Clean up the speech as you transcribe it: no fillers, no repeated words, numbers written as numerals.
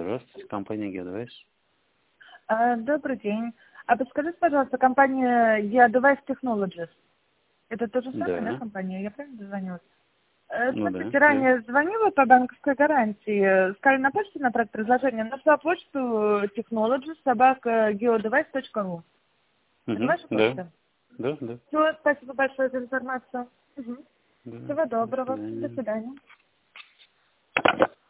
Здравствуйте, компания Geodevice. Добрый день. А подскажите, пожалуйста, компания Geodevice Technologies. Это то же самое, да, Да. компания? Я правильно дозвонилась? Ну да, Смотрите, да. ранее звонила по банковской гарантии. Сказали на почте направить предложение. Нашла почту technologies@geodevice.ru. Это Угу, ваша да. почта? Да, да. Все, спасибо большое за информацию. Да. Всего До доброго. До свидания. свидания.